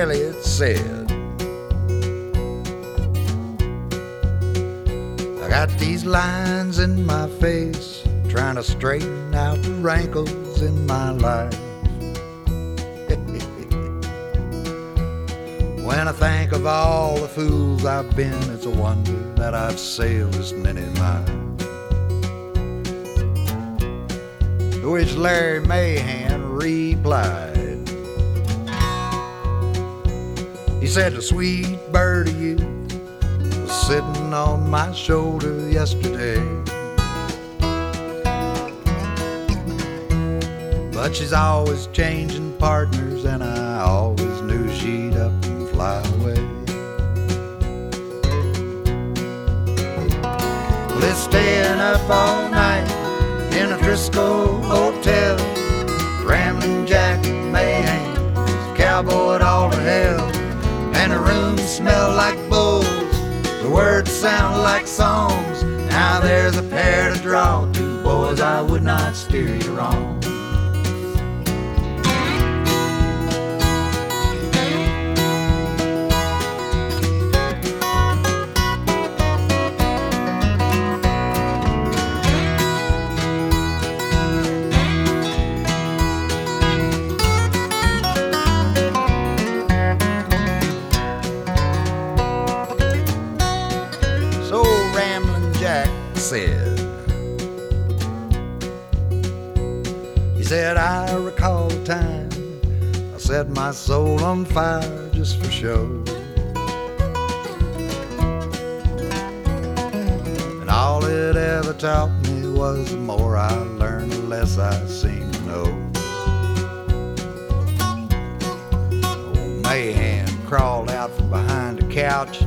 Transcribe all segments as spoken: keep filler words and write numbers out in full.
Elliott said, I got these lines in my face, trying to straighten out the wrinkles in my life. When I think of all the fools I've been, it's a wonder that I've sailed this many miles. To which Larry Mahan replied, he said, the sweet bird of youth was sitting on my shoulder yesterday, but she's always changing partners, and I always knew she'd up and fly away. Well, it's staying up all night in a Driscoll hotel, Ramblin' Jack and Mahan's cowboyed all to hell, and the rooms smell like bulls, the words sound like songs. Now there's a pair to draw to, boys, I would not steer you wrong. Said, he said, I recall a time I set my soul on fire just for show, and all it ever taught me was the more I learned, the less I seemed to know. Old Mahan crawled out from behind the couch,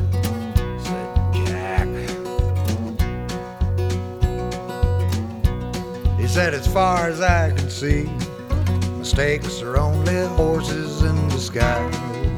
said, as far as I can see, mistakes are only horses in disguise.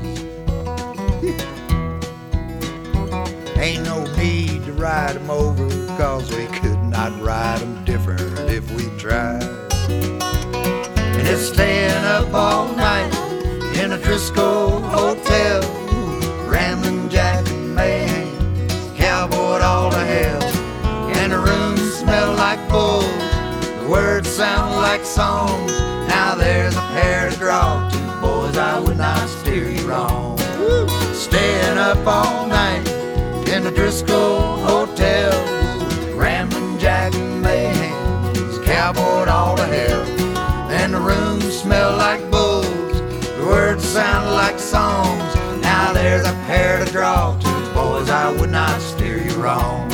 Ain't no need to ride them over, cause we could not ride them different if we tried. And it's staying up all night in a Driscoll hotel, Ramblin' Jack and Mahan, cowboyed all to hell, and the rooms smell like bulls, words sound like songs. Now there's a pair to draw to, boys, I would not steer you wrong. Woo. Staying up all night in the Driscoll hotel, Ramblin' Jack and Mahan's cowboyed all to hell, and the rooms smell like bulls, the words sound like songs. Now there's a pair to draw to, boys, I would not steer you wrong.